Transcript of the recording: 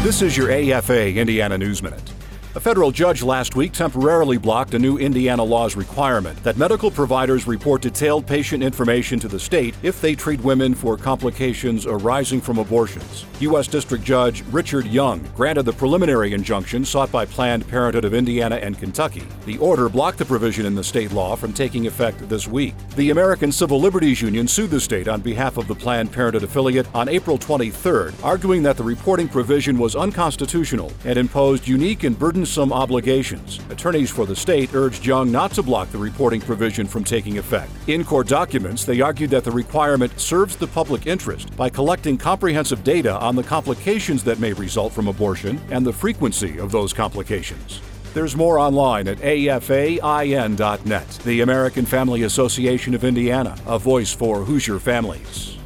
This is your AFA Indiana News Minute. A federal judge last week temporarily blocked a new Indiana law's requirement that medical providers report detailed patient information to the state if they treat women for complications arising from abortions. U.S. District Judge Richard Young granted the preliminary injunction sought by Planned Parenthood of Indiana and Kentucky. The order blocked the provision in the state law from taking effect this week. The American Civil Liberties Union sued the state on behalf of the Planned Parenthood affiliate on April 23rd, arguing that the reporting provision was unconstitutional and imposed unique and burdensome obligations. Attorneys for the state urged Young not to block the reporting provision from taking effect. In court documents, they argued that the requirement serves the public interest by collecting comprehensive data on the complications that may result from abortion and the frequency of those complications. There's more online at afain.net. The American Family Association of Indiana, a voice for Hoosier families.